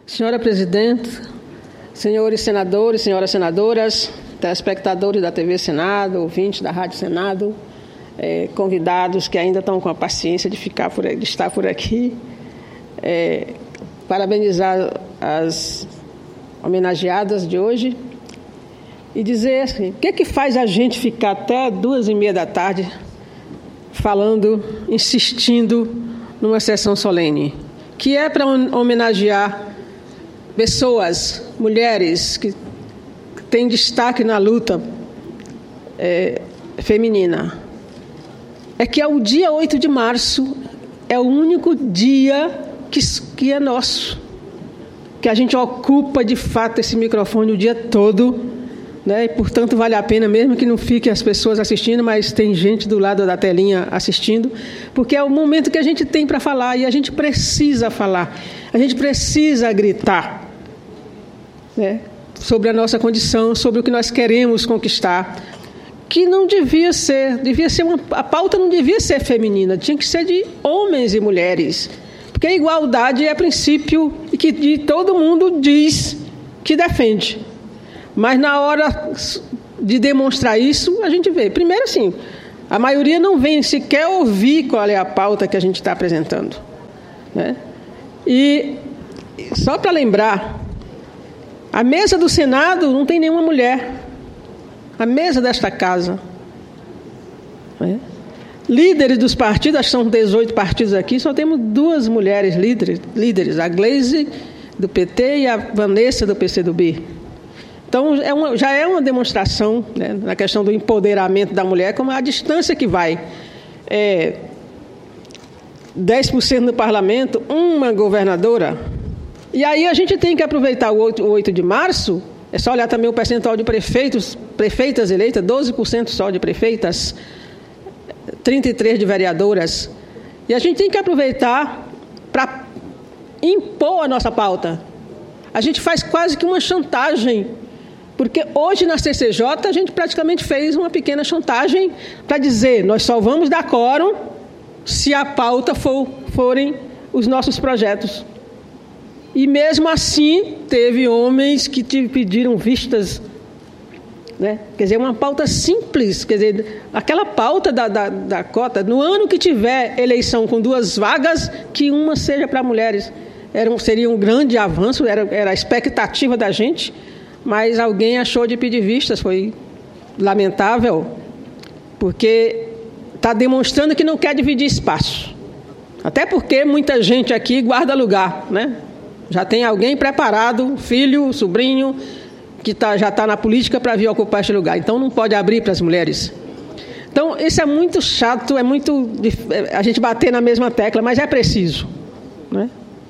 Senhora Presidente, senhores senadores, senhoras senadoras, telespectadores da TV Senado, ouvintes da Rádio Senado, convidados que ainda estão com a paciência de estar por aqui, parabenizar as homenageadas de hoje e dizer assim, o que faz a gente ficar até 2h30 da tarde falando, insistindo numa sessão solene, que é para homenagear pessoas, mulheres que têm destaque na luta feminina. É que o dia 8 de março é o único dia que é nosso, que a gente ocupa de fato esse microfone o dia todo, né? E, portanto, vale a pena, mesmo que não fiquem as pessoas assistindo, mas tem gente do lado da telinha assistindo, porque é o momento que a gente tem para falar e a gente precisa falar, a gente precisa gritar, né? Sobre a nossa condição, sobre o que nós queremos conquistar, que não devia ser a pauta não devia ser feminina, tinha que ser de homens e mulheres, porque a igualdade é princípio e que todo mundo diz que defende. Mas na hora de demonstrar isso, a gente vê. Primeiro, assim, a maioria não vem sequer ouvir qual é a pauta que a gente está apresentando, né? E só para lembrar, a mesa do Senado não tem nenhuma mulher. A mesa desta casa, né? Líderes dos partidos, acho que são 18 partidos aqui, só temos 2 mulheres líderes, a Gleisi do PT e a Vanessa do PCdoB. Então, já é uma demonstração, né, na questão do empoderamento da mulher, como a distância que vai. 10% no parlamento, uma governadora. E aí a gente tem que aproveitar o 8 de março, é só olhar também o percentual de prefeitas eleitas, 12% só de prefeitas, 33% de vereadoras. E a gente tem que aproveitar para impor a nossa pauta. A gente faz quase que uma chantagem, porque hoje na CCJ a gente praticamente fez uma pequena chantagem para dizer, nós só vamos dar quórum se a pauta forem os nossos projetos. E mesmo assim teve homens que pediram vistas, né? Quer dizer, uma pauta simples, quer dizer, aquela pauta da cota, no ano que tiver eleição com 2 vagas, que uma seja para mulheres. Seria um grande avanço, era a expectativa da gente, mas alguém achou de pedir vistas, foi lamentável, porque está demonstrando que não quer dividir espaço. Até porque muita gente aqui guarda lugar, né? Já tem alguém preparado, filho, sobrinho, que já está na política para vir ocupar esse lugar. Então, não pode abrir para as mulheres. Então, isso é muito chato, é muito a gente bater na mesma tecla, mas é preciso, né?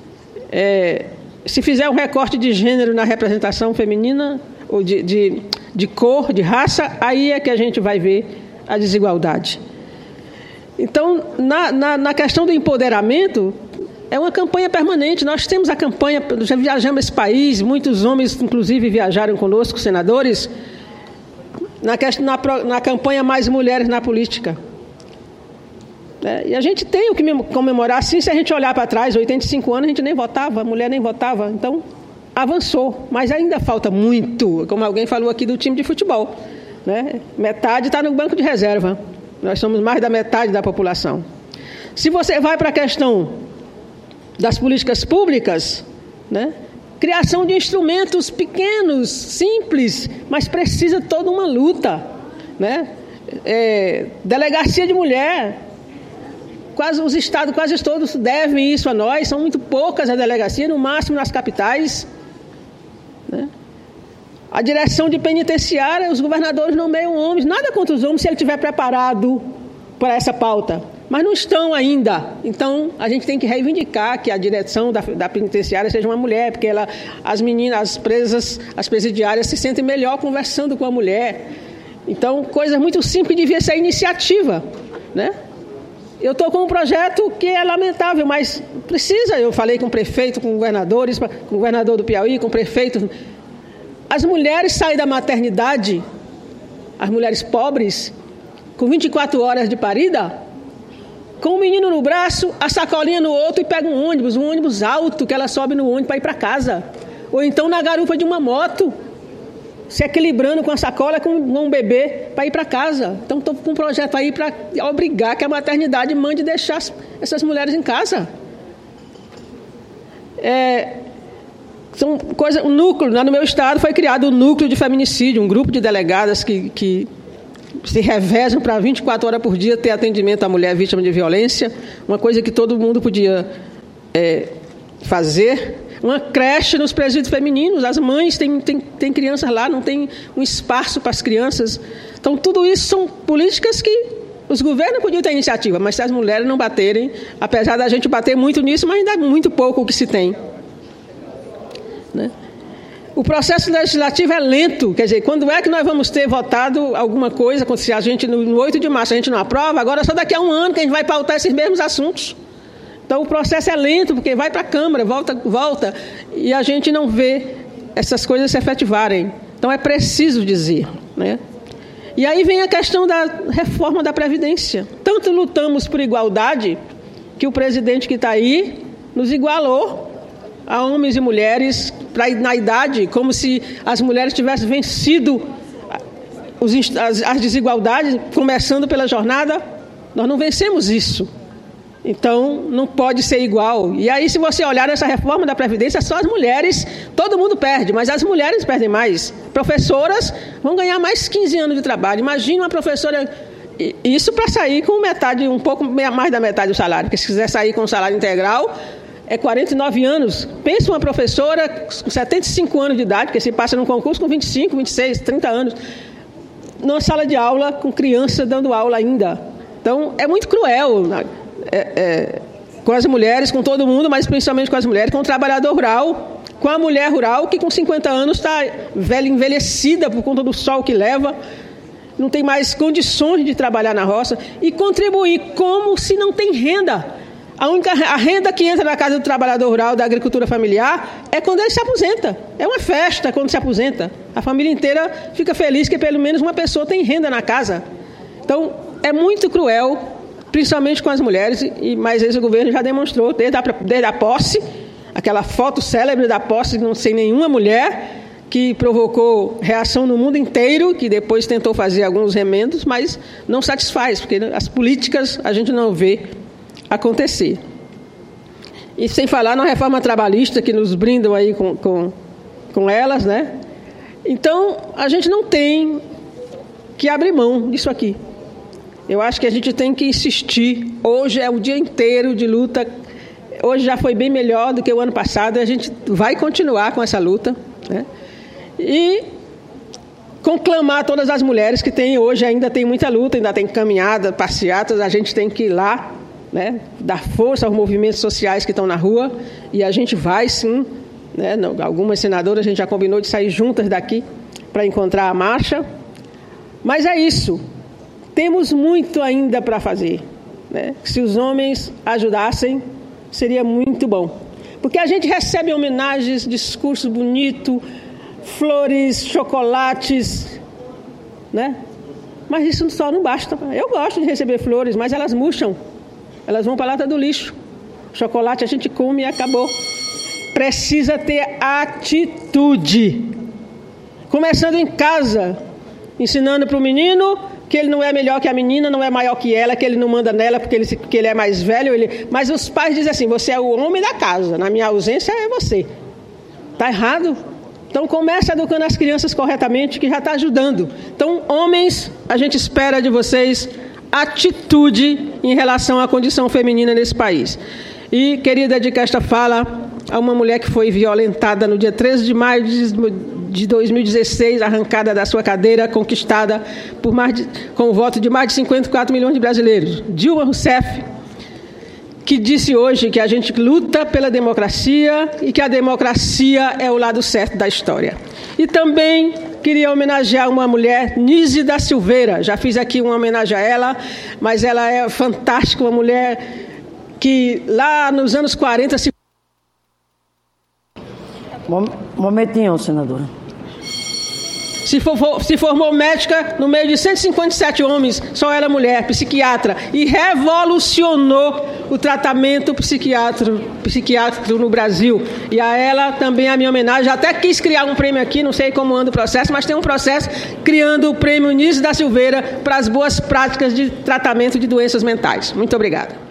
Se fizer um recorte de gênero na representação feminina, ou de cor, de raça, aí é que a gente vai ver a desigualdade. Então, na questão do empoderamento, é uma campanha permanente. Nós temos a campanha, já viajamos esse país, muitos homens, inclusive, viajaram conosco, senadores, na campanha Mais Mulheres na Política. E a gente tem o que comemorar, sim, se a gente olhar para trás, 85 anos, a gente nem votava, a mulher nem votava, então avançou, mas ainda falta muito, como alguém falou aqui do time de futebol, né? Metade está no banco de reserva, nós somos mais da metade da população. Se você vai para a questão das políticas públicas, né? Criação de instrumentos pequenos, simples, mas precisa toda uma luta, né? Delegacia de mulher, os estados quase todos devem isso a nós, são muito poucas as delegacias, no máximo nas capitais, né? A direção de penitenciária, os governadores nomeiam homens, nada contra os homens se ele estiver preparado para essa pauta, mas não estão ainda. Então, a gente tem que reivindicar que a direção da penitenciária seja uma mulher, porque as meninas, as presas, as presidiárias se sentem melhor conversando com a mulher. Então, coisa muito simples, devia ser iniciativa, né? Eu estou com um projeto que é lamentável, mas precisa. Eu falei com o prefeito, com governadores, com o governador do Piauí, com o prefeito. As mulheres saem da maternidade, as mulheres pobres, com 24 horas de parida, com o menino no braço, a sacolinha no outro e pega um ônibus alto que ela sobe no ônibus para ir para casa. Ou então na garupa de uma moto, se equilibrando com a sacola com um bebê para ir para casa. Então estou com um projeto aí para obrigar que a maternidade mande deixar essas mulheres em casa. São coisas, um núcleo, no meu estado foi criado o núcleo de feminicídio, um grupo de delegadas que se revezam para 24 horas por dia ter atendimento à mulher vítima de violência, uma coisa que todo mundo podia fazer. Uma creche nos presídios femininos, as mães têm crianças lá, não tem um espaço para as crianças. Então, tudo isso são políticas que os governos podiam ter iniciativa, mas se as mulheres não baterem, apesar da gente bater muito nisso, mas ainda é muito pouco o que se tem. Né? O processo legislativo é lento, quer dizer, quando é que nós vamos ter votado alguma coisa, se a gente no 8 de março a gente não aprova, agora só daqui a um ano que a gente vai pautar esses mesmos assuntos. Então o processo é lento, porque vai para a Câmara, volta, e a gente não vê essas coisas se efetivarem. Então é preciso dizer, né? E aí vem a questão da reforma da Previdência. Tanto lutamos por igualdade, que o presidente que está aí nos igualou a homens e mulheres na idade, como se as mulheres tivessem vencido as desigualdades, começando pela jornada. Nós não vencemos isso. Então, não pode ser igual. E aí, se você olhar essa reforma da Previdência, só as mulheres, todo mundo perde, mas as mulheres perdem mais. Professoras vão ganhar mais 15 anos de trabalho. Imagina uma professora, isso para sair com metade, um pouco mais da metade do salário, porque se quiser sair com salário integral, é 49 anos. Pensa uma professora com 75 anos de idade, que se passa num concurso com 25, 26, 30 anos, numa sala de aula com criança dando aula ainda. Então, é muito cruel, com as mulheres, com todo mundo, mas principalmente com as mulheres, com o trabalhador rural, com a mulher rural que com 50 anos está velha, envelhecida por conta do sol que leva, não tem mais condições de trabalhar na roça e contribuir como se não tem renda. A renda que entra na casa do trabalhador rural, da agricultura familiar, é quando ele se aposenta. É uma festa quando se aposenta. A família inteira fica feliz que pelo menos uma pessoa tem renda na casa. Então, é muito cruel, principalmente com as mulheres, mas esse governo já demonstrou, desde a posse, aquela foto célebre da posse, sem nenhuma mulher, que provocou reação no mundo inteiro, que depois tentou fazer alguns remendos, mas não satisfaz, porque as políticas a gente não vê acontecer. E sem falar na reforma trabalhista, que nos brindam aí com elas, né? Então, a gente não tem que abrir mão disso aqui. Eu acho que a gente tem que insistir. Hoje é o dia inteiro de luta. Hoje já foi bem melhor do que o ano passado. A gente vai continuar com essa luta, né? E conclamar todas as mulheres que ainda tem muita luta, ainda tem caminhada, passeatas. A gente tem que ir lá, né, dar força aos movimentos sociais que estão na rua. E a gente vai, sim. Né? Algumas senadoras a gente já combinou de sair juntas daqui para encontrar a marcha. Mas é isso. Temos muito ainda para fazer, né? Se os homens ajudassem, seria muito bom. Porque a gente recebe homenagens, discurso bonito, flores, chocolates, né? Mas isso só não basta. Eu gosto de receber flores, mas elas murcham. Elas vão para a lata do lixo. Chocolate a gente come e acabou. Precisa ter atitude. Começando em casa, ensinando para o menino que ele não é melhor que a menina, não é maior que ela, que ele não manda nela porque ele é mais velho. Mas os pais dizem assim, você é o homem da casa, na minha ausência é você. Está errado. Então começa educando as crianças corretamente, que já está ajudando. Então, homens, a gente espera de vocês atitude em relação à condição feminina nesse país. E queria dedicar esta fala a uma mulher que foi violentada no dia 13 de maio de 2016, arrancada da sua cadeira, conquistada com o voto de mais de 54 milhões de brasileiros. Dilma Rousseff, que disse hoje que a gente luta pela democracia e que a democracia é o lado certo da história. E também queria homenagear uma mulher, Nise da Silveira. Já fiz aqui uma homenagem a ela, mas ela é fantástica, uma mulher que lá nos anos 40... se formou médica no meio de 157 homens, só ela mulher, psiquiatra, e revolucionou o tratamento psiquiátrico no Brasil. E a ela também a minha homenagem. Até quis criar um prêmio aqui, não sei como anda o processo, mas tem um processo criando o prêmio Nício da Silveira para as boas práticas de tratamento de doenças mentais. Muito obrigada.